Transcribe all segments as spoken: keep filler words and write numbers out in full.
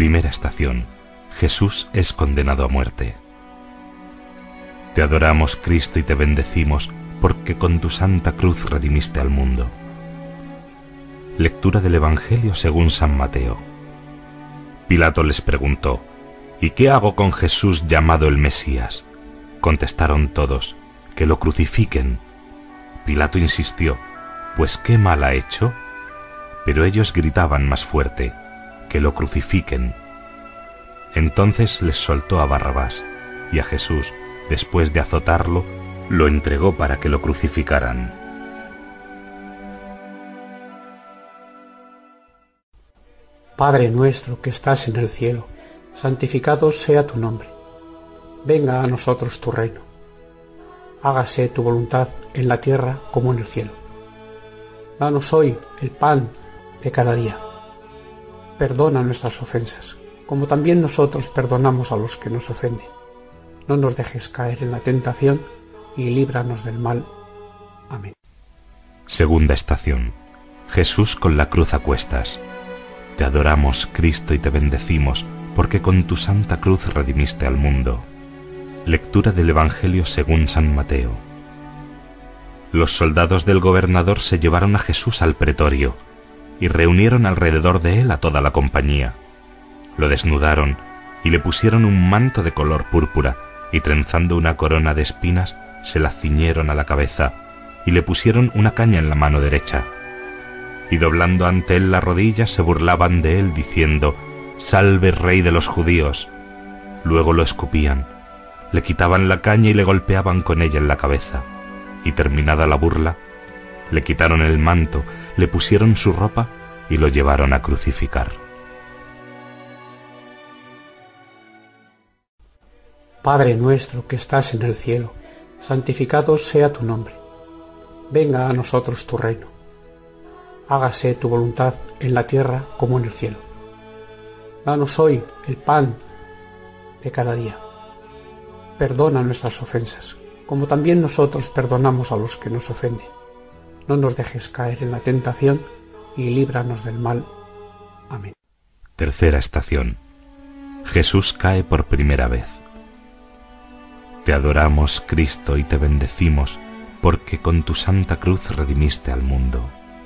Primera estación. Jesús es condenado a muerte. Te adoramos, Cristo, y te bendecimos, porque con tu santa cruz redimiste al mundo. Lectura del Evangelio según San Mateo. Pilato les preguntó: ¿Y qué hago con Jesús llamado el Mesías? Contestaron todos: que lo crucifiquen. Pilato insistió: ¿Pues qué mal ha hecho? Pero ellos gritaban más fuerte: que lo crucifiquen. Entonces les soltó a Barrabás, y a Jesús, después de azotarlo, lo entregó para que lo crucificaran. Padre nuestro que estás en el cielo, santificado sea tu nombre. Venga a nosotros tu reino. Hágase tu voluntad en la tierra como en el cielo. Danos hoy el pan de cada día. Perdona nuestras ofensas, como también nosotros perdonamos a los que nos ofenden. No nos dejes caer en la tentación y líbranos del mal. Amén. Segunda estación. Jesús con la cruz a cuestas. Te adoramos, Cristo, y te bendecimos, porque con tu santa cruz redimiste al mundo. Lectura del Evangelio según San Mateo. Los soldados del gobernador se llevaron a Jesús al pretorio y reunieron alrededor de él a toda la compañía. Lo desnudaron y le pusieron un manto de color púrpura, y trenzando una corona de espinas se la ciñeron a la cabeza y le pusieron una caña en la mano derecha. Y doblando ante él la rodilla se burlaban de él diciendo: «Salve, Rey de los judíos». Luego lo escupían, le quitaban la caña y le golpeaban con ella en la cabeza, y terminada la burla, le quitaron el manto, le pusieron su ropa y lo llevaron a crucificar. Padre nuestro que estás en el cielo, santificado sea tu nombre. Venga a nosotros tu reino. Hágase tu voluntad en la tierra como en el cielo. Danos hoy el pan de cada día. Perdona nuestras ofensas, como también nosotros perdonamos a los que nos ofenden. No nos dejes caer en la tentación y líbranos del mal. Amén. Tercera estación. Jesús cae por primera vez. Te adoramos, Cristo, y te bendecimos, porque con tu santa cruz redimiste al mundo.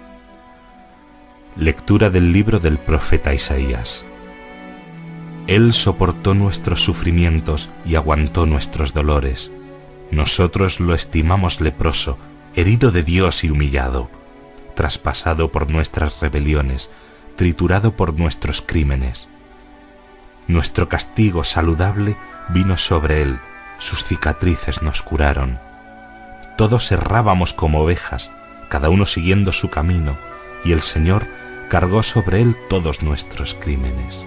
Lectura del libro del profeta Isaías. Él soportó nuestros sufrimientos y aguantó nuestros dolores. Nosotros lo estimamos leproso, herido de Dios y humillado, traspasado por nuestras rebeliones, triturado por nuestros crímenes. Nuestro castigo saludable vino sobre él, sus cicatrices nos curaron. Todos errábamos como ovejas, cada uno siguiendo su camino, y el Señor cargó sobre él todos nuestros crímenes.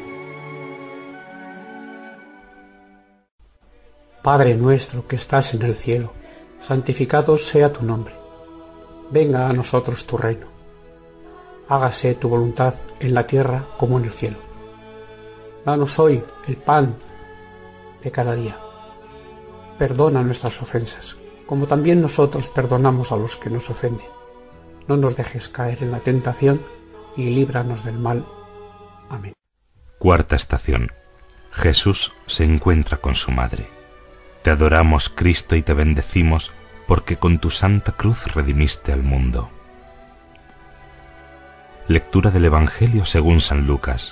Padre nuestro que estás en el cielo, santificado sea tu nombre. Venga a nosotros tu reino. Hágase tu voluntad en la tierra como en el cielo. Danos hoy el pan de cada día. Perdona nuestras ofensas, como también nosotros perdonamos a los que nos ofenden. No nos dejes caer en la tentación y líbranos del mal. Amén. Cuarta estación. Jesús se encuentra con su madre. Te adoramos, Cristo, y te bendecimos, porque con tu santa cruz redimiste al mundo. Lectura del Evangelio según San Lucas.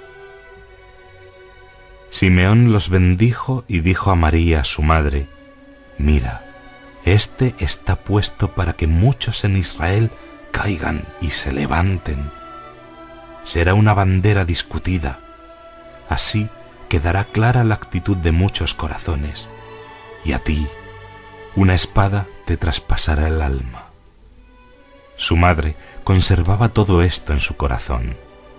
Simeón los bendijo y dijo a María, su madre: «Mira, este está puesto para que muchos en Israel caigan y se levanten. Será una bandera discutida. Así quedará clara la actitud de muchos corazones. Y a ti, una espada te traspasará el alma». Su madre conservaba todo esto en su corazón.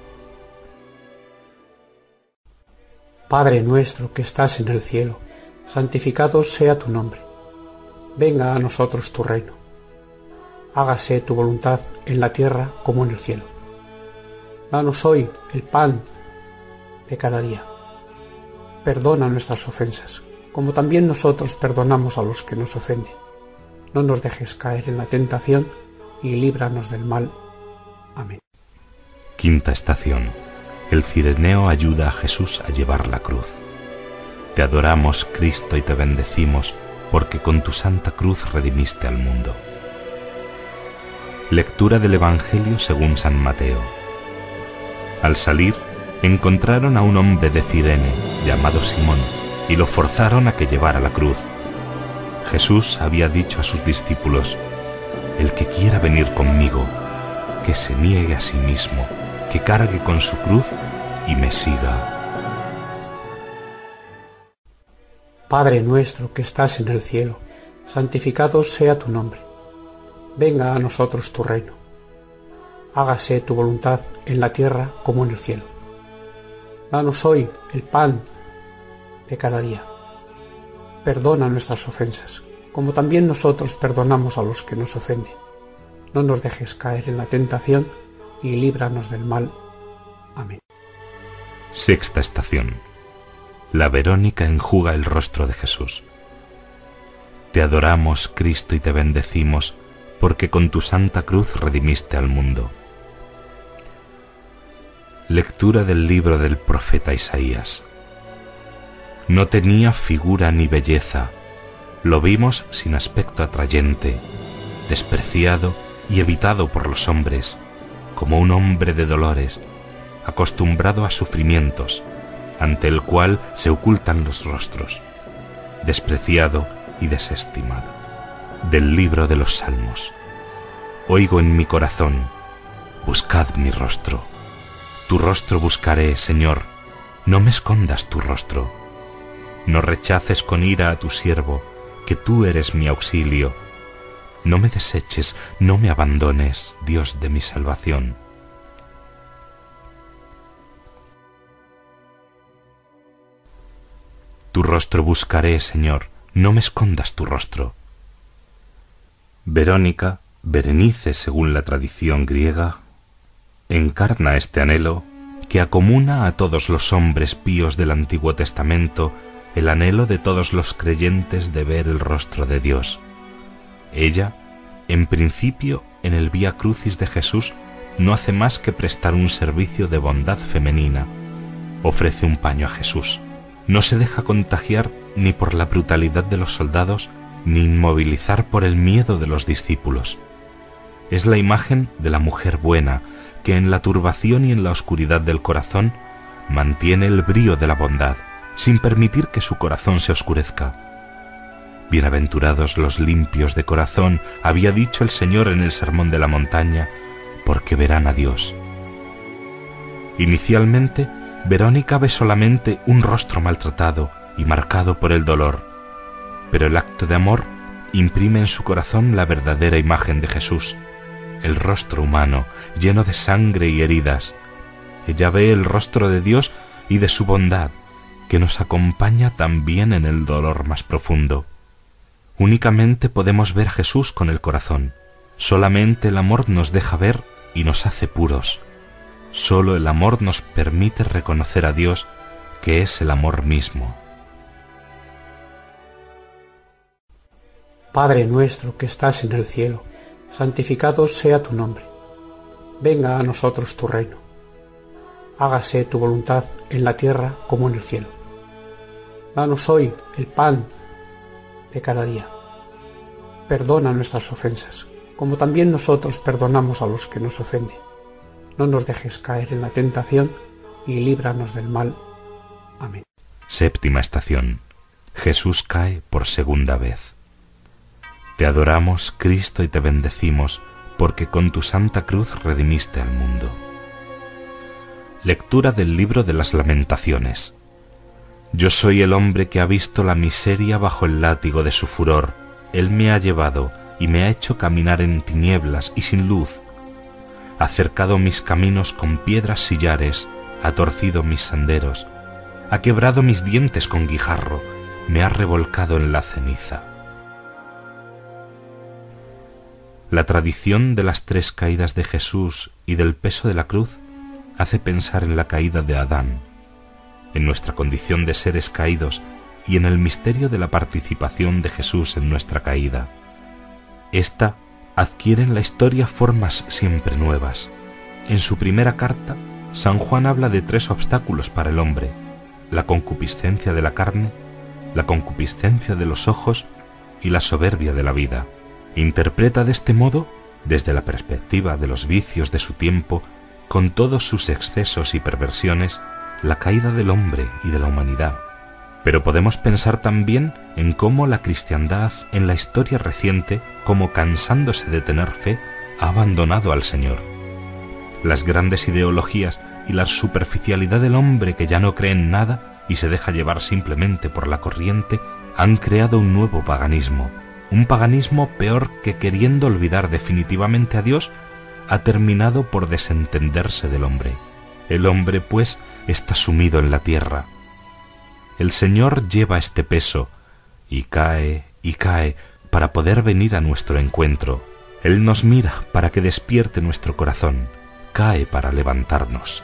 Padre nuestro que estás en el cielo, santificado sea tu nombre. Venga a nosotros tu reino. Hágase tu voluntad en la tierra como en el cielo. Danos hoy el pan de cada día. Perdona nuestras ofensas, como también nosotros perdonamos a los que nos ofenden. No nos dejes caer en la tentación y líbranos del mal. Amén. Quinta estación. El cireneo ayuda a Jesús a llevar la cruz. Te adoramos, Cristo, y te bendecimos, porque con tu santa cruz redimiste al mundo. Lectura del Evangelio según San Mateo. Al salir, encontraron a un hombre de Cirene, llamado Simón, y lo forzaron a que llevara la cruz. Jesús había dicho a sus discípulos: el que quiera venir conmigo, que se niegue a sí mismo, que cargue con su cruz y me siga. Padre nuestro que estás en el cielo, santificado sea tu nombre. Venga a nosotros tu reino. Hágase tu voluntad en la tierra como en el cielo. Danos hoy el pan de cada día. Perdona nuestras ofensas, como también nosotros perdonamos a los que nos ofenden. No nos dejes caer en la tentación y líbranos del mal. Amén. Sexta estación. La Verónica enjuga el rostro de Jesús. Te adoramos, Cristo, y te bendecimos, porque con tu santa cruz redimiste al mundo. Lectura del libro del profeta Isaías. No tenía figura ni belleza, lo vimos sin aspecto atrayente, despreciado y evitado por los hombres, como un hombre de dolores, acostumbrado a sufrimientos, ante el cual se ocultan los rostros, despreciado y desestimado. Del libro de los Salmos. Oigo en mi corazón: buscad mi rostro. Tu rostro buscaré, Señor, no me escondas tu rostro. No rechaces con ira a tu siervo, que tú eres mi auxilio. No me deseches, no me abandones, Dios de mi salvación. Tu rostro buscaré, Señor, no me escondas tu rostro. Verónica, Berenice según la tradición griega, encarna este anhelo que acomuna a todos los hombres píos del Antiguo Testamento el anhelo de todos los creyentes de ver el rostro de Dios. Ella, en principio, en el Vía Crucis de Jesús, no hace más que prestar un servicio de bondad femenina. Ofrece un paño a Jesús. No se deja contagiar ni por la brutalidad de los soldados, ni inmovilizar por el miedo de los discípulos. Es la imagen de la mujer buena, que en la turbación y en la oscuridad del corazón mantiene el brío de la bondad, sin permitir que su corazón se oscurezca. Bienaventurados los limpios de corazón, había dicho el Señor en el Sermón de la Montaña, porque verán a Dios. Inicialmente, Verónica ve solamente un rostro maltratado y marcado por el dolor, pero el acto de amor imprime en su corazón la verdadera imagen de Jesús, el rostro humano, lleno de sangre y heridas. Ella ve el rostro de Dios y de su bondad, que nos acompaña también en el dolor más profundo. Únicamente podemos ver a Jesús con el corazón. Solamente el amor nos deja ver y nos hace puros. Solo el amor nos permite reconocer a Dios, que es el amor mismo. Padre nuestro que estás en el cielo, santificado sea tu nombre. Venga a nosotros tu reino. Hágase tu voluntad en la tierra como en el cielo. Danos hoy el pan de cada día. Perdona nuestras ofensas, como también nosotros perdonamos a los que nos ofenden. No nos dejes caer en la tentación y líbranos del mal. Amén. Séptima estación. Jesús cae por segunda vez. Te adoramos, Cristo, y te bendecimos, porque con tu santa cruz redimiste al mundo. Lectura del libro de las Lamentaciones. Yo soy el hombre que ha visto la miseria bajo el látigo de su furor. Él me ha llevado y me ha hecho caminar en tinieblas y sin luz. Ha cercado mis caminos con piedras sillares, ha torcido mis senderos, ha quebrado mis dientes con guijarro, me ha revolcado en la ceniza. La tradición de las tres caídas de Jesús y del peso de la cruz hace pensar en la caída de Adán, en nuestra condición de seres caídos y en el misterio de la participación de Jesús en nuestra caída. Esta adquiere en la historia formas siempre nuevas. En su primera carta, San Juan habla de tres obstáculos para el hombre: la concupiscencia de la carne, la concupiscencia de los ojos y la soberbia de la vida. Interpreta de este modo, desde la perspectiva de los vicios de su tiempo, con todos sus excesos y perversiones, la caída del hombre y de la humanidad. Pero podemos pensar también en cómo la cristiandad en la historia reciente, como cansándose de tener fe, ha abandonado al Señor. Las grandes ideologías y la superficialidad del hombre que ya no cree en nada y se deja llevar simplemente por la corriente han creado un nuevo paganismo, un paganismo peor que, queriendo olvidar definitivamente a Dios, ha terminado por desentenderse del hombre. El hombre, pues, está sumido en la tierra. El Señor lleva este peso y cae y cae para poder venir a nuestro encuentro. Él nos mira para que despierte nuestro corazón, cae para levantarnos.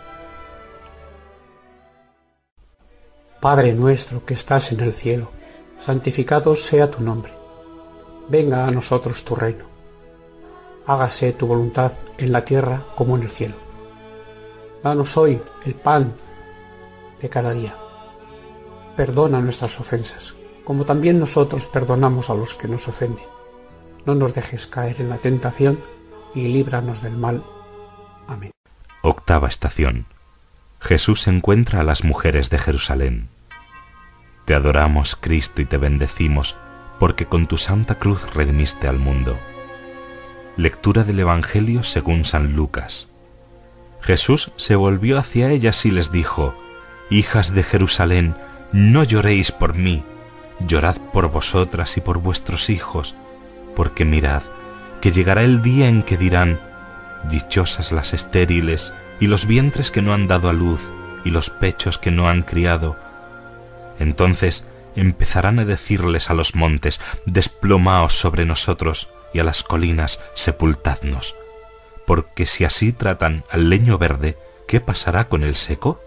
Padre nuestro que estás en el cielo, santificado sea tu nombre. Venga a nosotros tu reino. Hágase tu voluntad en la tierra como en el cielo. Danos hoy el pan de cada día. Perdona nuestras ofensas, como también nosotros perdonamos a los que nos ofenden. No nos dejes caer en la tentación y líbranos del mal. Amén. Octava estación. Jesús encuentra a las mujeres de Jerusalén. Te adoramos, Cristo, y te bendecimos, porque con tu santa cruz redimiste al mundo. Lectura del Evangelio según San Lucas. Jesús se volvió hacia ellas y les dijo: Hijas de Jerusalén, no lloréis por mí, llorad por vosotras y por vuestros hijos, porque mirad, que llegará el día en que dirán: dichosas las estériles, y los vientres que no han dado a luz, y los pechos que no han criado. Entonces empezarán a decirles a los montes: desplomaos sobre nosotros, y a las colinas: sepultadnos. Porque si así tratan al leño verde, ¿qué pasará con el seco?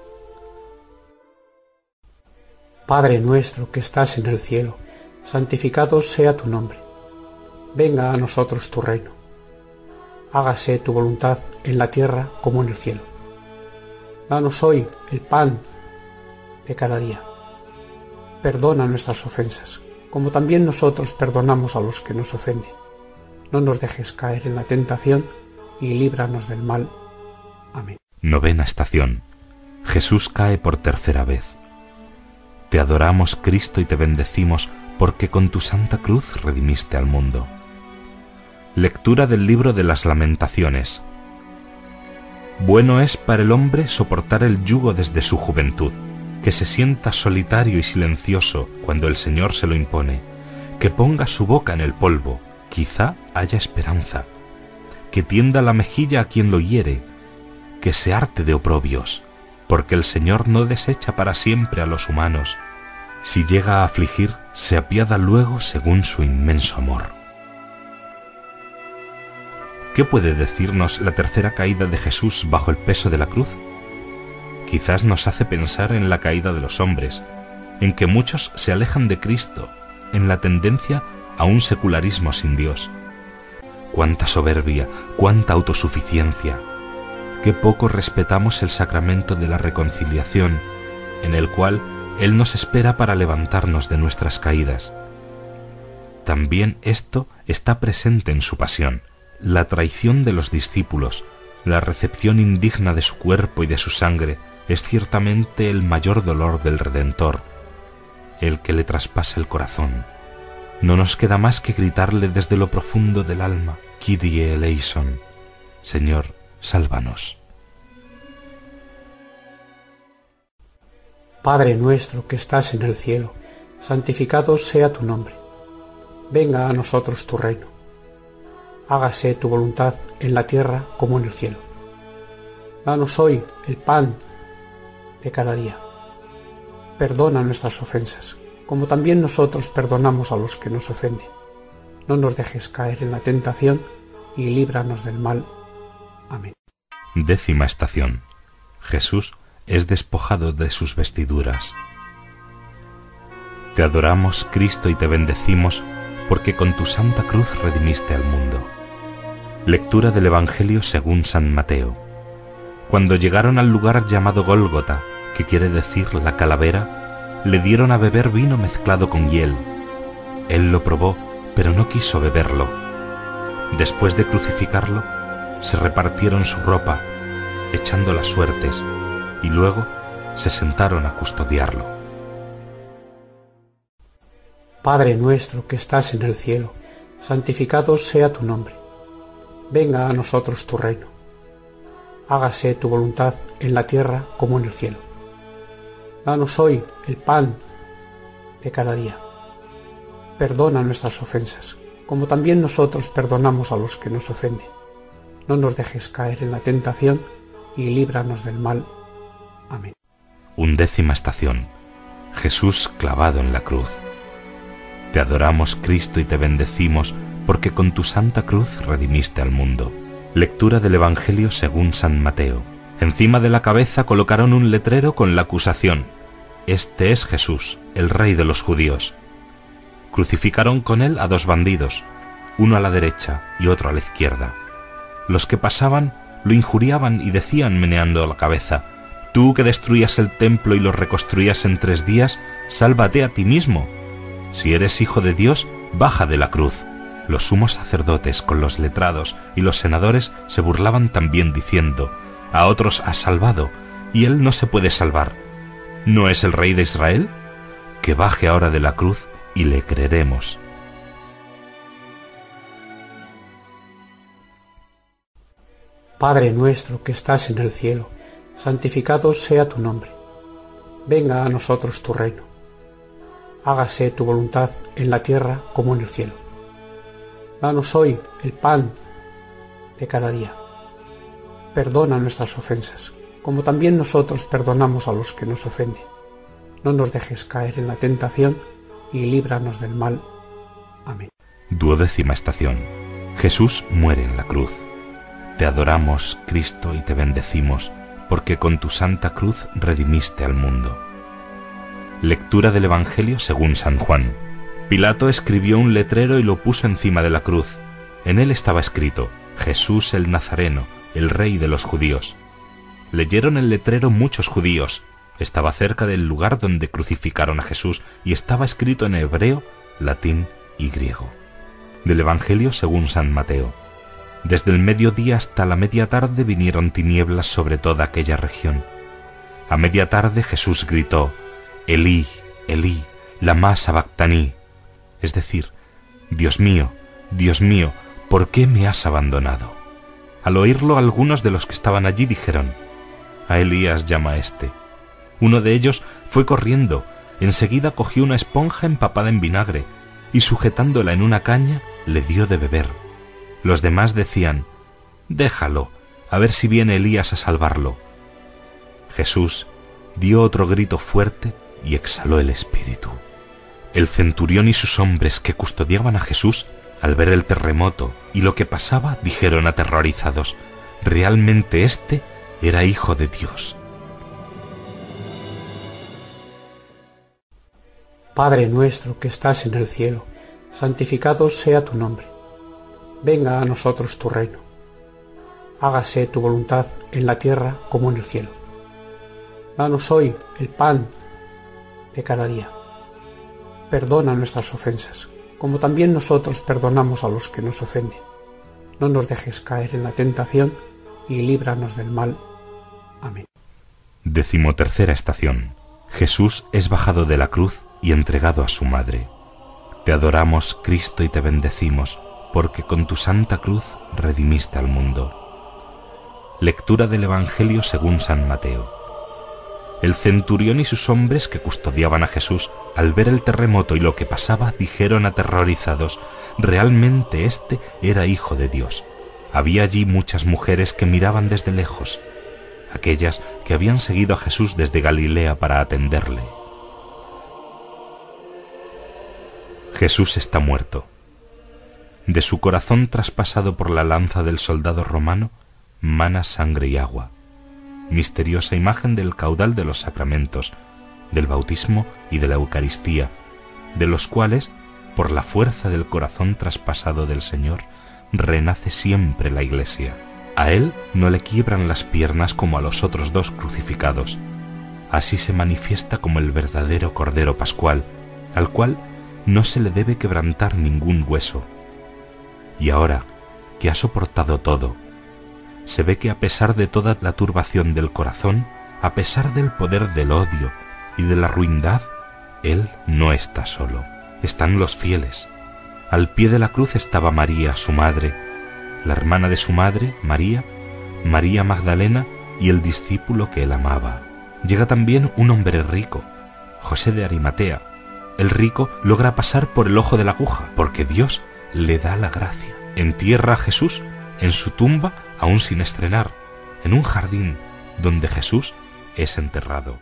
Padre nuestro que estás en el cielo, santificado sea tu nombre. Venga a nosotros tu reino. Hágase tu voluntad en la tierra como en el cielo. Danos hoy el pan de cada día. Perdona nuestras ofensas, como también nosotros perdonamos a los que nos ofenden. No nos dejes caer en la tentación y líbranos del mal. Amén. Novena estación. Jesús cae por tercera vez. Te adoramos, Cristo, y te bendecimos, porque con tu santa cruz redimiste al mundo. Lectura del libro de las Lamentaciones. Bueno es para el hombre soportar el yugo desde su juventud, que se sienta solitario y silencioso cuando el Señor se lo impone, que ponga su boca en el polvo, quizá haya esperanza, que tienda la mejilla a quien lo hiere, que se harte de oprobios, porque el Señor no desecha para siempre a los humanos. Si llega a afligir, se apiada luego según su inmenso amor. ¿Qué puede decirnos la tercera caída de Jesús bajo el peso de la cruz? Quizás nos hace pensar en la caída de los hombres, en que muchos se alejan de Cristo, en la tendencia a un secularismo sin Dios. Cuánta soberbia, cuánta autosuficiencia. Qué poco respetamos el sacramento de la reconciliación, en el cual Él nos espera para levantarnos de nuestras caídas. También esto está presente en su pasión, la traición de los discípulos, la recepción indigna de su cuerpo y de su sangre, es ciertamente el mayor dolor del Redentor, el que le traspasa el corazón. No nos queda más que gritarle desde lo profundo del alma: Kyrie eleison, Señor, sálvanos. Padre nuestro que estás en el cielo, santificado sea tu nombre. Venga a nosotros tu reino. Hágase tu voluntad en la tierra como en el cielo. Danos hoy el pan de cada día. Perdona nuestras ofensas, como también nosotros perdonamos a los que nos ofenden. No nos dejes caer en la tentación y líbranos del mal. Amén. Décima estación. Jesús es despojado de sus vestiduras. Te adoramos, Cristo, y te bendecimos, porque con tu santa cruz redimiste al mundo. Lectura del Evangelio según San Mateo. Cuando llegaron al lugar llamado Gólgota, que quiere decir la calavera, le dieron a beber vino mezclado con hiel. Él lo probó, pero no quiso beberlo. Después de crucificarlo, se repartieron su ropa, echando las suertes, y luego se sentaron a custodiarlo. Padre nuestro que estás en el cielo, santificado sea tu nombre. Venga a nosotros tu reino. Hágase tu voluntad en la tierra como en el cielo. Danos hoy el pan de cada día. Perdona nuestras ofensas, como también nosotros perdonamos a los que nos ofenden. No nos dejes caer en la tentación y líbranos del mal. Amén. Undécima estación. Jesús clavado en la cruz. Te adoramos, Cristo, y te bendecimos, porque con tu santa cruz redimiste al mundo. Lectura del Evangelio según San Mateo. Encima de la cabeza colocaron un letrero con la acusación: Este es Jesús, el Rey de los judíos. Crucificaron con él a dos bandidos, uno a la derecha y otro a la izquierda. Los que pasaban lo injuriaban y decían meneando la cabeza: Tú que destruías el templo y lo reconstruías en tres días, sálvate a ti mismo. Si eres hijo de Dios, baja de la cruz. Los sumos sacerdotes con los letrados y los senadores se burlaban también diciendo: A otros has salvado, y él no se puede salvar. ¿No es el Rey de Israel? Que baje ahora de la cruz y le creeremos. Padre nuestro que estás en el cielo, santificado sea tu nombre. Venga a nosotros tu reino. Hágase tu voluntad en la tierra como en el cielo. Danos hoy el pan de cada día. Perdona nuestras ofensas, como también nosotros perdonamos a los que nos ofenden. No nos dejes caer en la tentación y líbranos del mal. Amén. Duodécima estación. Jesús muere en la cruz. Te adoramos, Cristo, y te bendecimos, porque con tu santa cruz redimiste al mundo. Lectura del Evangelio según San Juan. Pilato escribió un letrero y lo puso encima de la cruz. En él estaba escrito: Jesús el Nazareno, el Rey de los judíos. Leyeron el letrero muchos judíos. Estaba cerca del lugar donde crucificaron a Jesús y estaba escrito en hebreo, latín y griego. Del Evangelio según San Mateo. Desde el mediodía hasta la media tarde vinieron tinieblas sobre toda aquella región. A media tarde Jesús gritó: Elí, Elí, lamá sabactaní, es decir, Dios mío, Dios mío, ¿por qué me has abandonado? Al oírlo, algunos de los que estaban allí dijeron: A Elías llama a este. Uno de ellos fue corriendo, enseguida cogió una esponja empapada en vinagre y sujetándola en una caña le dio de beber. Los demás decían: Déjalo, a ver si viene Elías a salvarlo. Jesús dio otro grito fuerte y exhaló el espíritu. El centurión y sus hombres que custodiaban a Jesús, al ver el terremoto y lo que pasaba, dijeron aterrorizados: Realmente este era hijo de Dios. Padre nuestro que estás en el cielo, santificado sea tu nombre. Venga a nosotros tu reino. Hágase tu voluntad en la tierra como en el cielo. Danos hoy el pan de cada día. Perdona nuestras ofensas, como también nosotros perdonamos a los que nos ofenden. No nos dejes caer en la tentación y líbranos del mal. Amén. Decimotercera estación. Jesús es bajado de la cruz y entregado a su madre. Te adoramos, Cristo, y te bendecimos, porque con tu santa cruz redimiste al mundo. Lectura del Evangelio según San Mateo. El centurión y sus hombres que custodiaban a Jesús, al ver el terremoto y lo que pasaba, dijeron aterrorizados: Realmente este era hijo de Dios. Había allí muchas mujeres que miraban desde lejos, aquellas que habían seguido a Jesús desde Galilea para atenderle. Jesús está muerto. De su corazón traspasado por la lanza del soldado romano, mana sangre y agua. Misteriosa imagen del caudal de los sacramentos, del bautismo y de la Eucaristía, de los cuales, por la fuerza del corazón traspasado del Señor, renace siempre la Iglesia. A él no le quiebran las piernas como a los otros dos crucificados. Así se manifiesta como el verdadero Cordero Pascual, al cual no se le debe quebrantar ningún hueso. Y ahora que ha soportado todo, se ve que a pesar de toda la turbación del corazón, a pesar del poder del odio y de la ruindad, él no está solo. Están los fieles. Al pie de la cruz estaba María, su madre, la hermana de su madre, María, María Magdalena y el discípulo que él amaba. Llega también un hombre rico, José de Arimatea. El rico logra pasar por el ojo de la aguja, porque Dios le da la gracia. Entierra a Jesús en su tumba aún sin estrenar, en un jardín donde Jesús es enterrado.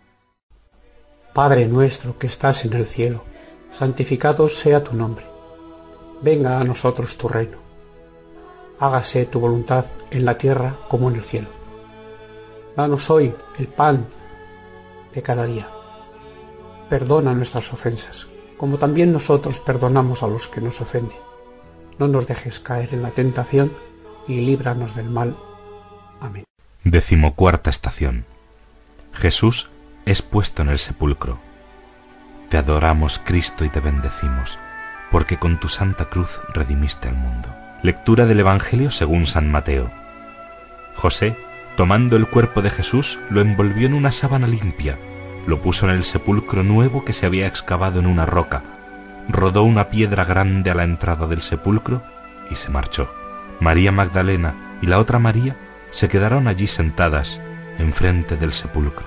Padre nuestro que estás en el cielo, santificado sea tu nombre. Venga a nosotros tu reino. Hágase tu voluntad en la tierra como en el cielo. Danos hoy el pan de cada día. Perdona nuestras ofensas, como también nosotros perdonamos a los que nos ofenden. No nos dejes caer en la tentación y líbranos del mal. Amén. Decimocuarta estación. Jesús es puesto en el sepulcro. Te adoramos, Cristo, y te bendecimos, porque con tu santa cruz redimiste al mundo. Lectura del Evangelio según San Mateo. José, tomando el cuerpo de Jesús, lo envolvió en una sábana limpia, lo puso en el sepulcro nuevo que se había excavado en una roca, rodó una piedra grande a la entrada del sepulcro y se marchó. María Magdalena y la otra María se quedaron allí sentadas, enfrente del sepulcro.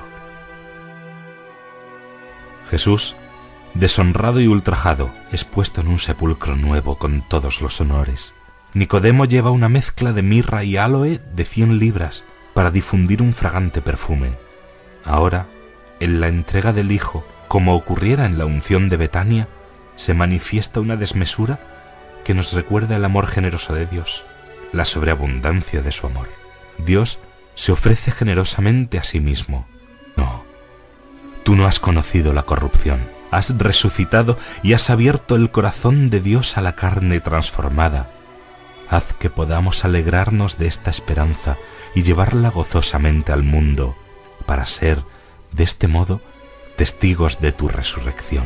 Jesús, deshonrado y ultrajado, es puesto en un sepulcro nuevo con todos los honores. Nicodemo lleva una mezcla de mirra y áloe de cien libras para difundir un fragante perfume. Ahora, en la entrega del Hijo, como ocurriera en la unción de Betania, se manifiesta una desmesura que nos recuerda el amor generoso de Dios, la sobreabundancia de su amor. Dios se ofrece generosamente a sí mismo. No, tú no has conocido la corrupción, has resucitado y has abierto el corazón de Dios a la carne transformada. Haz que podamos alegrarnos de esta esperanza y llevarla gozosamente al mundo, para ser, de este modo, testigos de tu resurrección.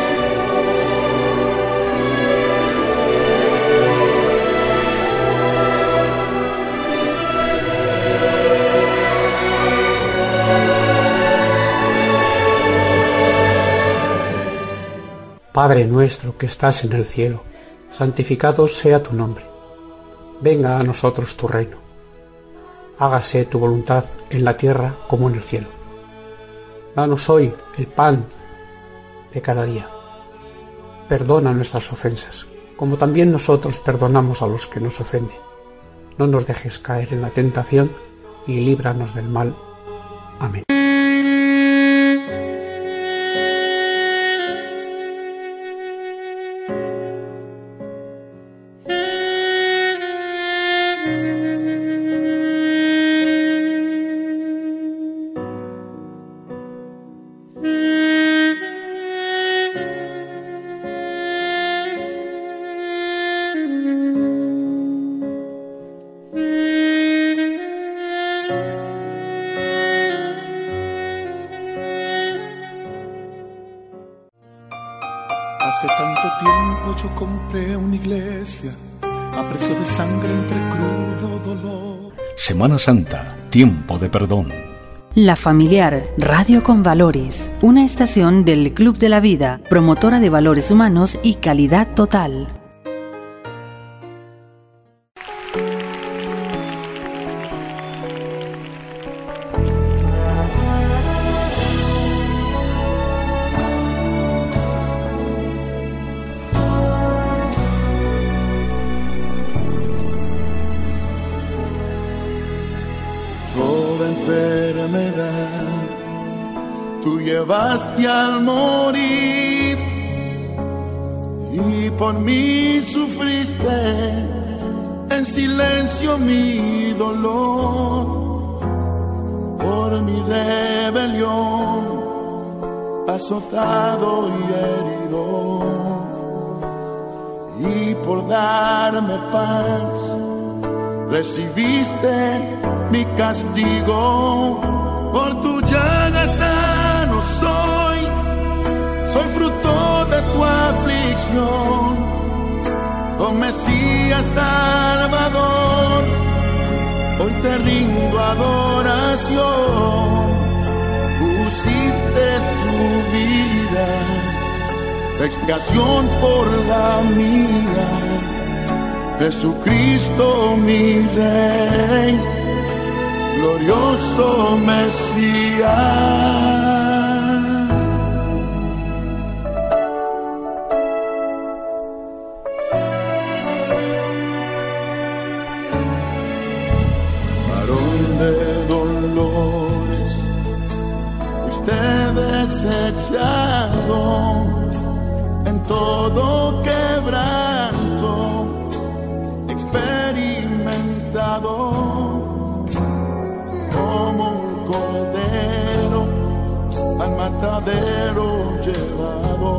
Padre nuestro que estás en el cielo, santificado sea tu nombre. Venga a nosotros tu reino. Hágase tu voluntad en la tierra como en el cielo. Danos hoy el pan de cada día. Perdona nuestras ofensas, como también nosotros perdonamos a los que nos ofenden. No nos dejes caer en la tentación y líbranos del mal. Amén. Hace tanto tiempo yo compré una iglesia a precio de sangre entre crudo dolor. Semana Santa, tiempo de perdón. La Familiar Radio con Valores, una estación del Club de la Vida, promotora de valores humanos y calidad total. Tú llevaste al morir y por mí sufriste en silencio mi dolor, por mi rebelión azotado y herido, y por darme paz recibiste mi castigo, por tu llaga sano soy, soy fruto de tu aflicción, oh Mesías Salvador, hoy te rindo adoración, pusiste tu vida, expiación por la mía, Jesucristo mi Rey, glorioso Mesías. Varón de dolores, usted desechado, en todo quebranto, experimentado, como un cordero al matadero llevado,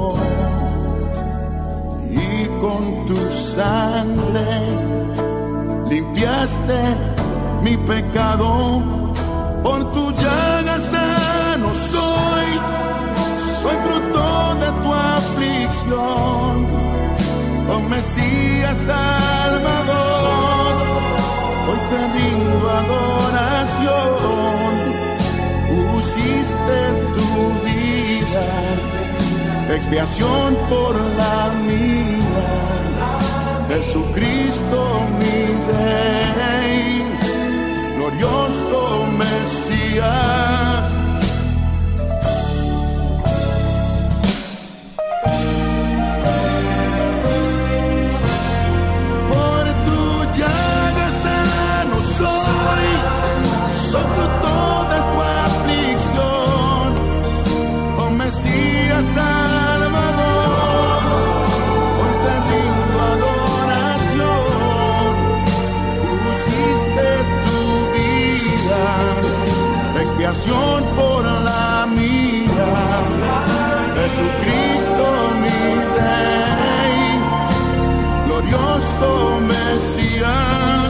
y con tu sangre limpiaste mi pecado, por tu llaga sano soy, soy fruto de tu aflicción, oh Mesías Salvador, hoy te rindo adoración, pusiste tu vida, expiación por la mía, Jesucristo mi Rey, glorioso Mesías. Soy fruto de tu aflicción, oh Mesías Salvador, hoy te rindo adoración, pusiste tu vida, expiación por la mía, Jesucristo mi Rey, glorioso Mesías.